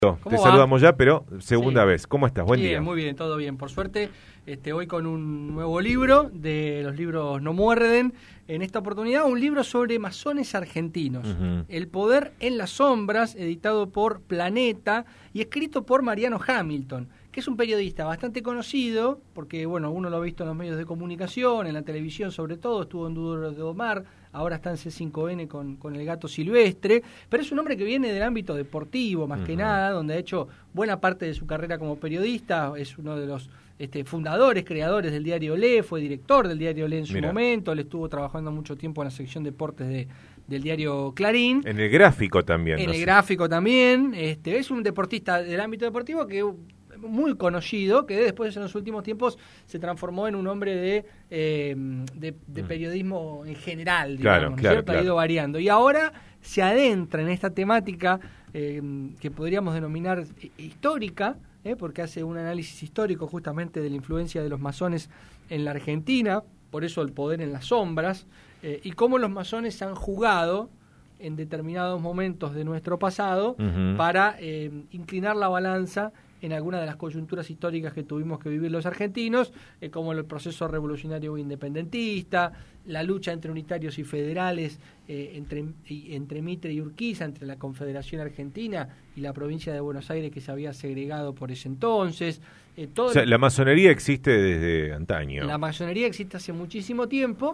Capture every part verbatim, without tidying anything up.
Te saludamos ya, pero segunda sí. vez. ¿Cómo estás? Buen bien, día. Muy bien, todo bien. Por suerte, este, hoy con un nuevo libro de los libros No Muerden. En esta oportunidad, un libro sobre masones argentinos. Uh-huh. El poder en las sombras, editado por Planeta y escrito por Mariano Hamilton, que es un periodista bastante conocido, porque bueno, uno lo ha visto en los medios de comunicación, en la televisión sobre todo, estuvo en Duro de Omar, ahora está en C cinco N con, con El Gato Silvestre, pero es un hombre que viene del ámbito deportivo, más uh-huh. que nada, donde ha hecho buena parte de su carrera como periodista, es uno de los este, fundadores, creadores del diario Olé, fue director del diario Olé en su Mira. momento, él estuvo trabajando mucho tiempo en la sección deportes de, del diario Clarín. En el gráfico también. En no el sé. gráfico también, este, es un deportista del ámbito deportivo que muy conocido, que después en los últimos tiempos se transformó en un hombre de, eh, de, de periodismo en general, digamos, claro, ¿no claro, cierto? Claro. Ha ido variando. Y ahora se adentra en esta temática eh, que podríamos denominar histórica, eh, porque hace un análisis histórico justamente de la influencia de los masones en la Argentina, por eso el poder en las sombras, eh, y cómo los masones han jugado en determinados momentos de nuestro pasado uh-huh. para eh, inclinar la balanza en algunas de las coyunturas históricas que tuvimos que vivir los argentinos, eh, como el proceso revolucionario independentista, la lucha entre unitarios y federales, eh, entre, y, entre Mitre y Urquiza, entre la Confederación Argentina y la provincia de Buenos Aires, que se había segregado por ese entonces. Eh, todo o sea, el... la masonería existe desde antaño. La masonería existe hace muchísimo tiempo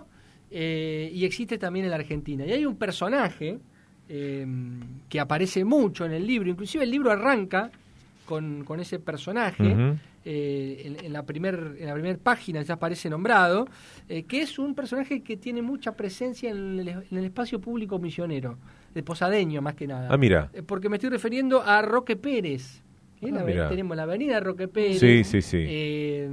eh, y existe también en la Argentina. Y hay un personaje eh, que aparece mucho en el libro, inclusive el libro arranca Con, con ese personaje, uh-huh. eh, en, en la primer en la primera página ya aparece nombrado, eh, que es un personaje que tiene mucha presencia en el, en el espacio público misionero, de posadeño más que nada. Ah, mira. Eh, porque me estoy refiriendo a Roque Pérez. ¿Eh? Ah, la, tenemos la avenida Roque Pérez. Sí, sí, sí. Eh,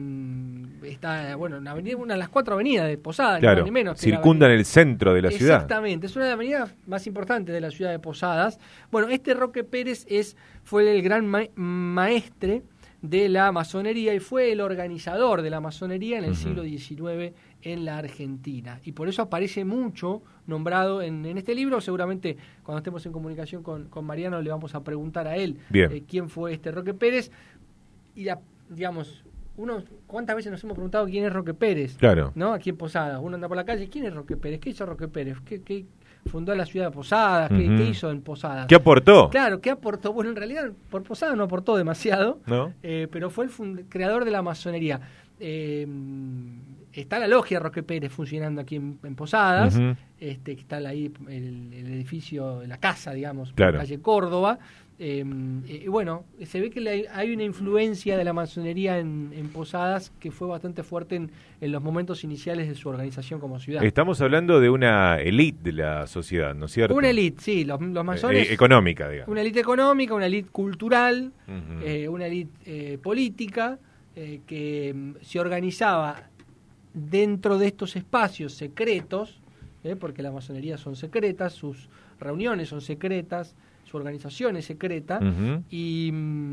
está, bueno, una, avenida, una de las cuatro avenidas de Posadas, claro, ni más ni menos. circundan el centro de la ciudad. Exactamente, es una de las avenidas más importantes de la ciudad de Posadas. Bueno, este Roque Pérez es fue el gran ma- maestre de la masonería y fue el organizador de la masonería en el uh-huh. siglo diecinueve en la Argentina. Y por eso aparece mucho nombrado en, en este libro. Seguramente cuando estemos en comunicación con, con Mariano le vamos a preguntar a él eh, quién fue este Roque Pérez. Y, la, digamos, uno ¿cuántas veces nos hemos preguntado quién es Roque Pérez? Claro. ¿No? Aquí en Posadas. Uno anda por la calle, ¿quién es Roque Pérez? ¿Qué hizo Roque Pérez? ¿Qué, qué fundó la ciudad de Posadas? ¿Qué, uh-huh. ¿Qué hizo en Posadas? ¿Qué aportó? Claro, ¿qué aportó? Bueno, en realidad por Posadas no aportó demasiado, ¿no? eh, pero fue el fund- creador de la masonería. Eh, está la logia Roque Pérez funcionando aquí en, en Posadas, uh-huh. este, está ahí el, el edificio, la casa, digamos, claro. por calle Córdoba. Eh, y bueno, se ve que le, hay una influencia de la masonería en, en Posadas que fue bastante fuerte en, en los momentos iniciales de su organización como ciudad. Estamos hablando de una élite de la sociedad, ¿no es cierto? Una élite, sí, los, los masones. Eh, económica, digamos. Una élite económica, una élite cultural, uh-huh. eh, una élite eh, política eh, que um, se organizaba dentro de estos espacios secretos, eh, porque las masonerías son secretas, sus reuniones son secretas, su organización es secreta, uh-huh. y,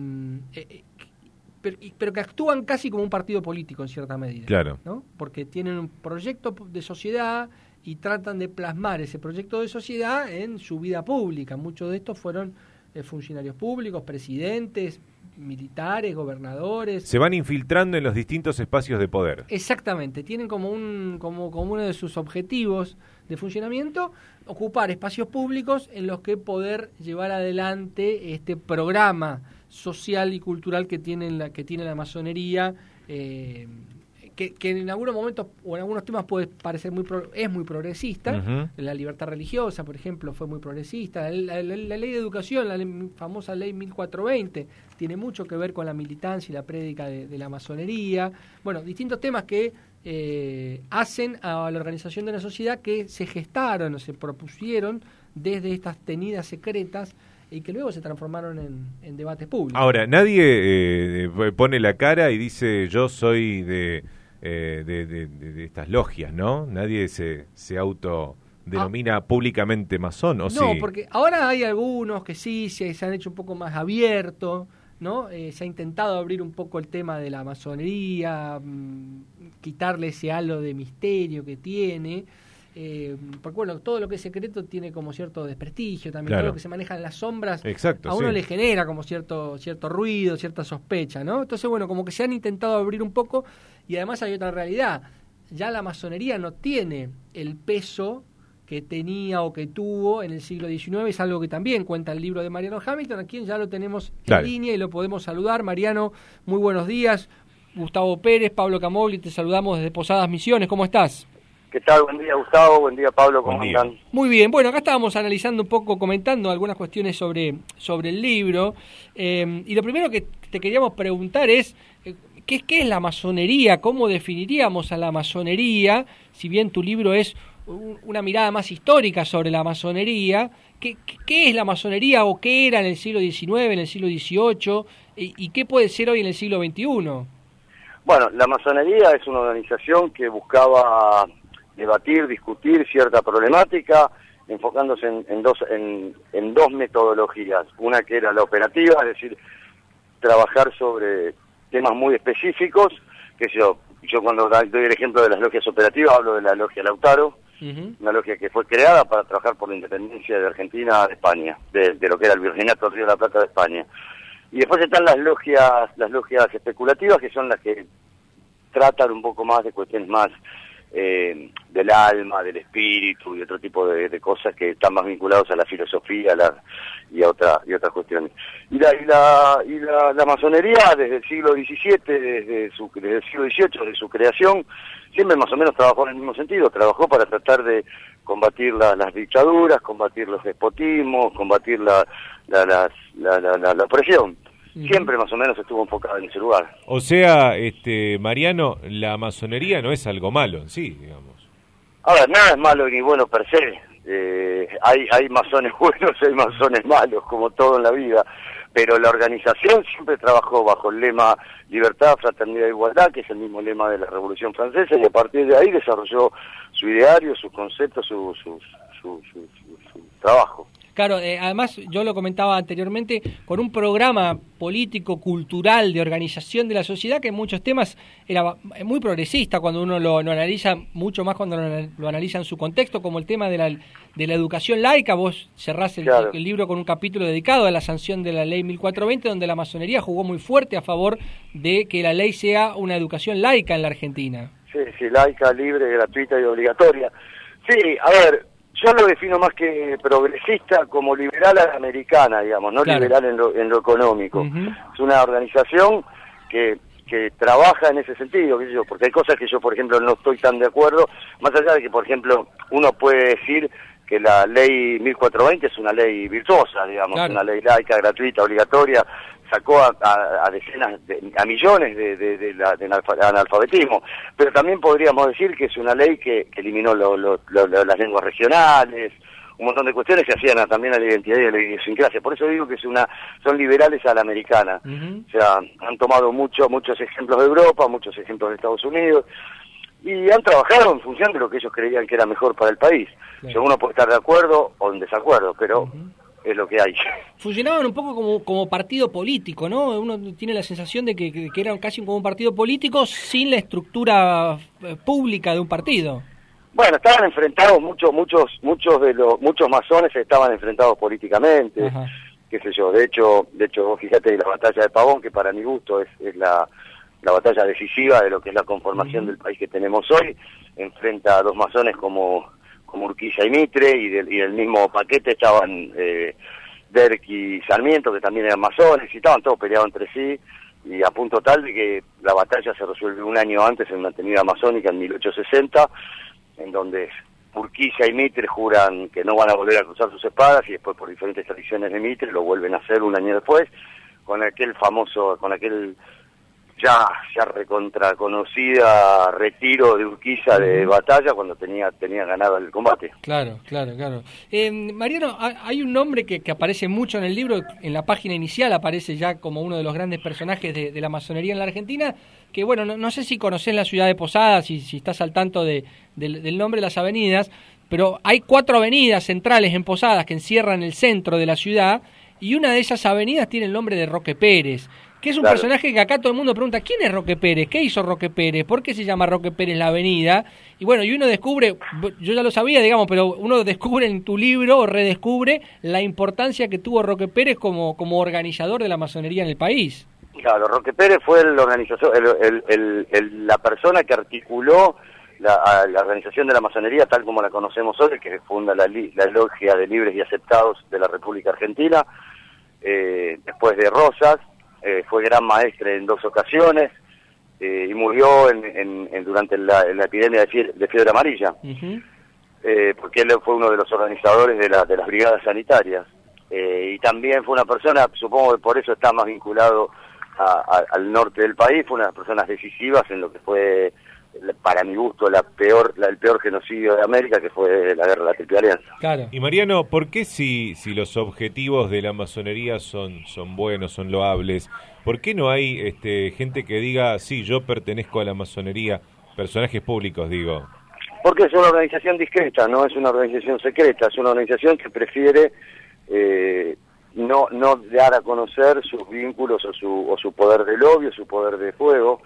eh, pero, y, pero que actúan casi como un partido político en cierta medida. Claro. ¿No? Porque tienen un proyecto de sociedad y tratan de plasmar ese proyecto de sociedad en su vida pública. Muchos de estos fueron eh, funcionarios públicos, presidentes, militares, gobernadores. Se van infiltrando en los distintos espacios de poder. Exactamente, tienen como un como, como uno de sus objetivos de funcionamiento ocupar espacios públicos en los que poder llevar adelante este programa social y cultural que tiene la, que tiene la masonería, eh, que, que en algunos momentos o en algunos temas puede parecer muy pro, es muy progresista. Uh-huh. La libertad religiosa, por ejemplo, fue muy progresista. La, la, la ley de educación, la ley, famosa ley mil cuatrocientos veinte, tiene mucho que ver con la militancia y la prédica de, de la masonería. Bueno, distintos temas que eh, hacen a la organización de una sociedad que se gestaron o se propusieron desde estas tenidas secretas y que luego se transformaron en, en debates públicos. Ahora, nadie eh, pone la cara y dice yo soy de, eh, de, de, de, de estas logias, ¿no? Nadie se, se autodenomina ah. públicamente masón, ¿o no, sí? No, porque ahora hay algunos que sí se, se han hecho un poco más abiertos, ¿no? Eh, se ha intentado abrir un poco el tema de la masonería, mmm, quitarle ese halo de misterio que tiene. Eh, porque bueno, todo lo que es secreto tiene como cierto desprestigio también, claro. todo lo que se maneja en las sombras, exacto, a uno sí. le genera como cierto cierto ruido, cierta sospecha, ¿no? Entonces bueno, como que se han intentado abrir un poco, y además hay otra realidad, ya la masonería no tiene el peso que tenía o que tuvo en el siglo diecinueve, es algo que también cuenta el libro de Mariano Hamilton, a quien ya lo tenemos Dale. en línea y lo podemos saludar. Mariano, muy buenos días. Gustavo Pérez, Pablo Camogli, te saludamos desde Posadas Misiones, ¿cómo estás? ¿Qué tal? Buen día, Gustavo. Buen día, Pablo. ¿Cómo Buen día. andan? Muy bien. Bueno, acá estábamos analizando un poco, comentando algunas cuestiones sobre, sobre el libro. Eh, y lo primero que te queríamos preguntar es, eh, ¿qué, ¿qué es la masonería? ¿Cómo definiríamos a la masonería? Si bien tu libro es un, una mirada más histórica sobre la masonería, ¿qué, qué, qué es la masonería o qué era en el siglo diecinueve, en el siglo dieciocho? Y, ¿Y qué puede ser hoy en el siglo veintiuno? Bueno, la masonería es una organización que buscaba debatir, discutir cierta problemática, enfocándose en, en, dos, en, en dos metodologías. Una que era la operativa, es decir, trabajar sobre temas muy específicos, que yo, yo cuando doy el ejemplo de las logias operativas hablo de la logia Lautaro, uh-huh. Una logia que fue creada para trabajar por la independencia de Argentina de España, de, de lo que era el Virreinato del Río de la Plata de España. Y después están las logias, las logias especulativas, que son las que tratan un poco más de cuestiones más eh, del alma, del espíritu y otro tipo de, de cosas que están más vinculados a la filosofía a la, y a otra, y otras cuestiones. Y la y la y la, la masonería desde el siglo diecisiete, desde su desde el siglo dieciocho, de su creación, siempre más o menos trabajó en el mismo sentido, trabajó para tratar de combatir la, las dictaduras, combatir los despotismos, combatir la la la, la, la, la, la opresión. Siempre más o menos estuvo enfocado en ese lugar. O sea, este Mariano, la masonería no es algo malo en sí, digamos. A ver, nada es malo ni bueno per se. Eh, hay, hay masones buenos, hay masones malos, como todo en la vida. Pero la organización siempre trabajó bajo el lema libertad, fraternidad e igualdad, que es el mismo lema de la Revolución Francesa, y a partir de ahí desarrolló su ideario, sus conceptos, su, su, su, su, su, su trabajo. Claro, eh, además yo lo comentaba anteriormente, con un programa político, cultural, de organización de la sociedad que en muchos temas era muy progresista cuando uno lo, lo analiza, mucho más cuando lo, lo analiza en su contexto, como el tema de la, de la educación laica. Vos cerrás el, claro. el libro con un capítulo dedicado a la sanción de la ley mil cuatrocientos veinte, donde la masonería jugó muy fuerte a favor de que la ley sea una educación laica en la Argentina. Sí, sí, laica, libre, gratuita y obligatoria. Sí, a ver... Yo lo defino más que progresista como liberal a la americana, digamos, no claro. liberal en lo, en lo económico. Uh-huh. Es una organización que, que trabaja en ese sentido, qué sé yo, porque hay cosas que yo, por ejemplo, no estoy tan de acuerdo, más allá de que, por ejemplo, uno puede decir que la ley mil cuatrocientos veinte es una ley virtuosa, digamos, claro. una ley laica, gratuita, obligatoria, sacó a, a, a decenas, de, a millones de, de, de, la, de analfabetismo, pero también podríamos decir que es una ley que, que eliminó lo, lo, lo, lo, las lenguas regionales, un montón de cuestiones que hacían a, también a la identidad y a la idiosincrasia. Por eso digo que es una, son liberales a la americana. Uh-huh. O sea, han tomado mucho, muchos ejemplos de Europa, muchos ejemplos de Estados Unidos, y han trabajado en función de lo que ellos creían que era mejor para el país. Claro. O sea, uno puede estar de acuerdo o en desacuerdo, pero... Uh-huh. Es lo que hay. Funcionaban un poco como, como partido político, ¿no? Uno tiene la sensación de que, que eran casi como un partido político sin la estructura pública de un partido. Bueno, estaban enfrentados muchos, muchos, muchos de los, muchos masones estaban enfrentados políticamente, Ajá. qué sé yo. De hecho, de hecho, vos fíjate la batalla de Pavón, que para mi gusto es, es la, la batalla decisiva de lo que es la conformación uh-huh. del país que tenemos hoy. Enfrenta a dos masones como como Urquiza y Mitre, y del, y del mismo paquete estaban eh, Derk y Sarmiento, que también eran masones, y estaban todos peleados entre sí, y a punto tal de que la batalla se resuelve un año antes en una avenida masónica en mil ochocientos sesenta, en donde Urquiza y Mitre juran que no van a volver a cruzar sus espadas, y después por diferentes tradiciones de Mitre lo vuelven a hacer un año después, con aquel famoso, con aquel... ya ya recontra conocida retiro de Urquiza de batalla cuando tenía tenía ganado el combate. Claro, claro, claro. Eh, Mariano, hay un nombre que, que aparece mucho en el libro, en la página inicial aparece ya como uno de los grandes personajes de, de la masonería en la Argentina, que bueno, no, no sé si conocés la ciudad de Posadas, si, si estás al tanto de, de, del nombre de las avenidas, pero hay cuatro avenidas centrales en Posadas que encierran el centro de la ciudad, y una de esas avenidas tiene el nombre de Roque Pérez, Que es un claro. personaje que acá todo el mundo pregunta, ¿quién es Roque Pérez? ¿Qué hizo Roque Pérez? ¿Por qué se llama Roque Pérez la avenida? Y bueno, y uno descubre, yo ya lo sabía, digamos, pero uno descubre en tu libro, o redescubre, la importancia que tuvo Roque Pérez como, como organizador de la masonería en el país. Claro, Roque Pérez fue el organizador, el, el, el, el, la persona que articuló la, la organización de la masonería tal como la conocemos hoy, que funda la, la Logia de Libres y Aceptados de la República Argentina, eh, después de Rosas. Eh, fue gran maestre en dos ocasiones eh, y murió en, en, en, durante la, en la epidemia de fiebre, de fiebre amarilla, uh-huh. eh, porque él fue uno de los organizadores de, la, de las brigadas sanitarias. Eh, y también fue una persona, supongo que por eso está más vinculado a, a, al norte del país, fue una de las personas decisivas en lo que fue, para mi gusto, la peor, la, el peor genocidio de América, que fue la guerra de la Triple Alianza. Claro. Y Mariano, ¿por qué si, si los objetivos de la masonería son, son buenos, son loables, por qué no hay este, gente que diga, sí, yo pertenezco a la masonería, personajes públicos, digo? Porque es una organización discreta, no es una organización secreta, es una organización que prefiere eh, no, no dar a conocer sus vínculos o su, o su poder de lobby o su poder de fuego.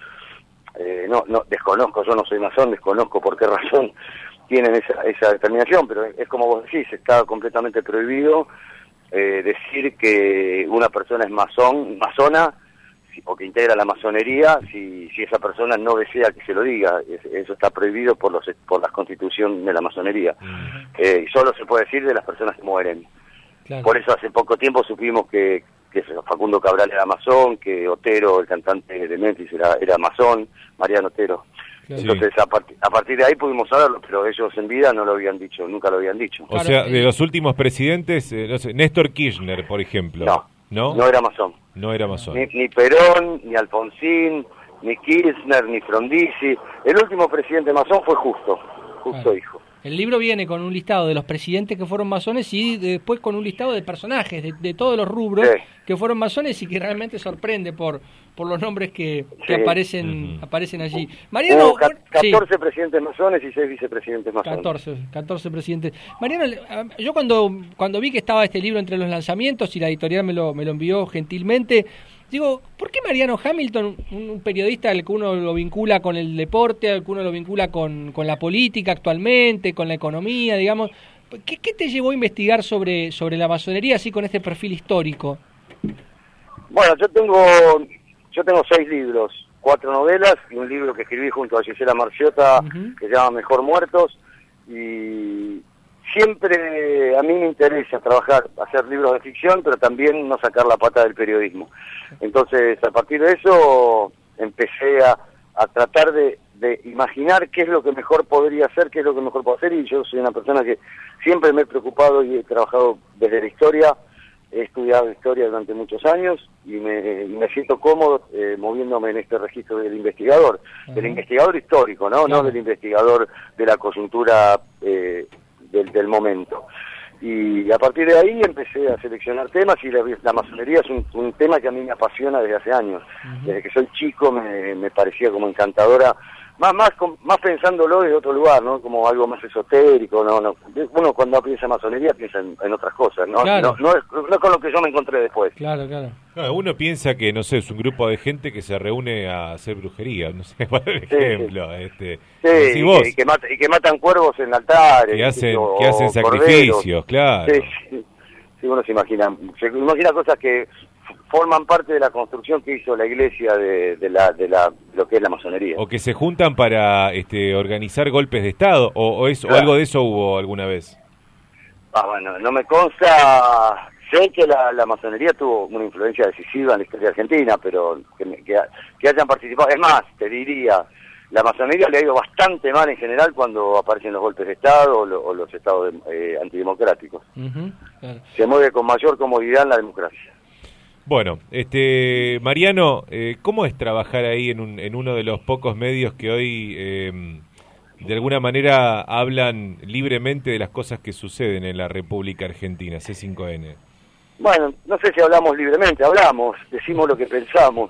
Eh, no, no, desconozco, yo no soy masón, desconozco por qué razón tienen esa, esa determinación, pero es como vos decís, está completamente prohibido eh, decir que una persona es masón, masona, si, o que integra la masonería, si, si esa persona no desea que se lo diga. Es, eso está prohibido por los por la constitución de la masonería. Eh, y solo se puede decir de las personas que mueren. Claro. Por eso hace poco tiempo supimos que que Facundo Cabral era masón, que Otero, el cantante de Memphis, era, era masón, Mariano Otero. Claro. Entonces, a, part a partir de ahí pudimos saberlo, pero ellos en vida no lo habían dicho, nunca lo habían dicho. O sea, de los últimos presidentes, eh, no sé, Néstor Kirchner, por ejemplo. No, no, no era masón. No era masón. Ni, ni Perón, ni Alfonsín, ni Kirchner, ni Frondizi. El último presidente masón fue Justo, Justo claro. Hijo. El libro viene con un listado de los presidentes que fueron masones y después con un listado de personajes de, de todos los rubros sí. que fueron masones y que realmente sorprende por por los nombres que, que sí. aparecen uh-huh. aparecen allí. Mariano, Hubo catorce sí. presidentes masones y seis vicepresidentes masones. catorce, catorce presidentes. Mariano, yo cuando cuando vi que estaba este libro entre los lanzamientos y la editorial me lo me lo envió gentilmente, digo, ¿por qué Mariano Hamilton, un periodista al que uno lo vincula con el deporte, al que uno lo vincula con, con la política actualmente, con la economía, digamos, ¿qué, qué te llevó a investigar sobre, sobre la masonería así con este perfil histórico? Bueno, yo tengo yo tengo seis libros, cuatro novelas y un libro que escribí junto a Gisela Marciota uh-huh. que se llama Mejor Muertos, y siempre a mí me interesa trabajar, hacer libros de ficción, pero también no sacar la pata del periodismo. Entonces, a partir de eso, empecé a, a tratar de, de imaginar qué es lo que mejor podría hacer, qué es lo que mejor puedo hacer, y yo soy una persona que siempre me he preocupado y he trabajado desde la historia, he estudiado historia durante muchos años, y me, y me siento cómodo eh, moviéndome en este registro del investigador, uh-huh. del investigador histórico, ¿no? Claro. No del investigador de la coyuntura eh, Del, del momento. Y a partir de ahí empecé a seleccionar temas, y la, la masonería es un, un tema que a mí me apasiona desde hace años. Uh-huh. Desde que soy chico me, me parecía como encantadora, más más más pensándolo desde otro lugar, ¿no? Como algo más esotérico, ¿no? no uno cuando piensa en masonería piensa en, en otras cosas, ¿no? Claro. No, no, es, no es con lo que yo me encontré después. Claro, claro. Claro, uno piensa que, no sé, es un grupo de gente que se reúne a hacer brujería, no sé, por ejemplo. Sí, este, sí, sí vos, y, que mata, y que matan cuervos en altares. Que hacen, o, que hacen sacrificios, corderos. Claro. Sí, sí, sí, uno se imagina, se imagina cosas que forman parte de la construcción que hizo la iglesia de, de la de la lo que es la masonería. O que se juntan para este organizar golpes de estado, o, o, eso, claro. o algo de eso hubo alguna vez. Ah, bueno, no me consta. Sé que la, la masonería tuvo una influencia decisiva en la historia argentina, pero que, que, que hayan participado, es más, te diría, la masonería le ha ido bastante mal en general cuando aparecen los golpes de Estado o, lo, o los estados de, eh, antidemocráticos. Uh-huh, claro. Se mueve con mayor comodidad en la democracia. Bueno, este Mariano, eh, ¿cómo es trabajar ahí en, un, en uno de los pocos medios que hoy eh, de alguna manera hablan libremente de las cosas que suceden en la República Argentina, C cinco N? Bueno, no sé si hablamos libremente, hablamos, decimos lo que pensamos.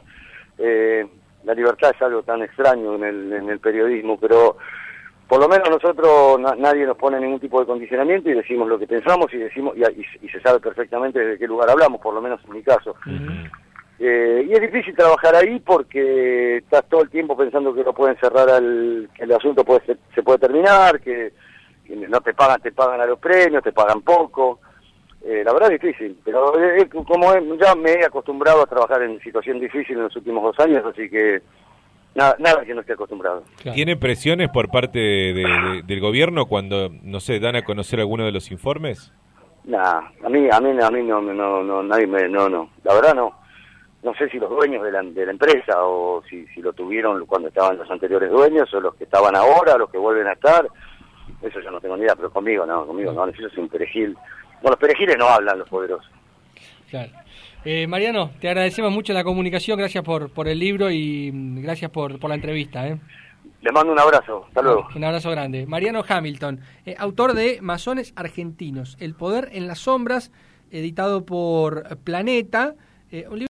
Eh, la libertad es algo tan extraño en el, en el periodismo, pero por lo menos nosotros na, nadie nos pone ningún tipo de condicionamiento y decimos lo que pensamos y decimos y, y, y se sabe perfectamente desde qué lugar hablamos, por lo menos en mi caso. Uh-huh. Eh, y es difícil trabajar ahí porque estás todo el tiempo pensando que no pueden cerrar, al, que el asunto puede ser, se puede terminar, que, que no te pagan, te pagan a los premios, te pagan poco. Eh, la verdad es difícil, pero eh, como ya me he acostumbrado a trabajar en situación difícil en los últimos dos años, así que nada, nada que no esté acostumbrado. Claro. ¿Tienen presiones por parte de, de, de, del gobierno cuando, no sé, dan a conocer alguno de los informes? Nah, a mí, a mí, a mí no, no, no, nadie me, no, no, la verdad no. No sé si los dueños de la, de la empresa o si, si lo tuvieron cuando estaban los anteriores dueños o los que estaban ahora, los que vuelven a estar. Eso yo no tengo ni idea, pero conmigo no, conmigo no, eso es un perejil. Bueno, los perejiles no hablan, los poderosos. Claro. Eh, Mariano, te agradecemos mucho la comunicación, gracias por, por el libro y gracias por, por la entrevista. ¿eh? Les mando un abrazo, hasta luego. Un abrazo grande. Mariano Hamilton, eh, autor de Masones Argentinos, El poder en las sombras, editado por Planeta, eh, un libro